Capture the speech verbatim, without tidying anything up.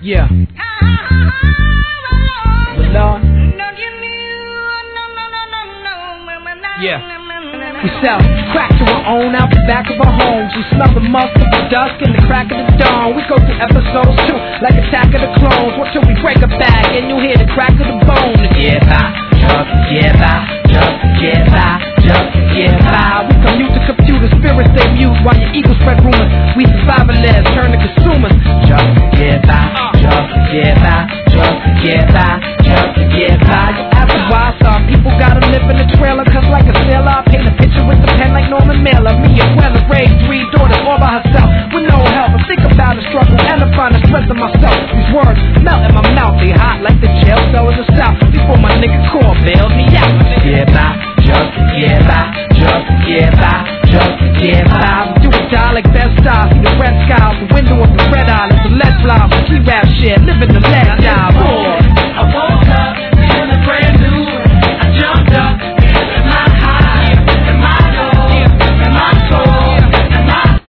Yeah. Well, Lord. Yeah. We sell crack to our own out the back of our homes. We smell the musk of the dusk and the crack of the dawn. We go through episodes too, like Attack of the Clones. What till we break a bag and you hear the crack of the bone. Yeah, bye, just yeah, bye, just yeah, bye, just yeah, bye. We commute to computer, spirits stay mute while your ego spread rumors. We survivalists turn to consumers.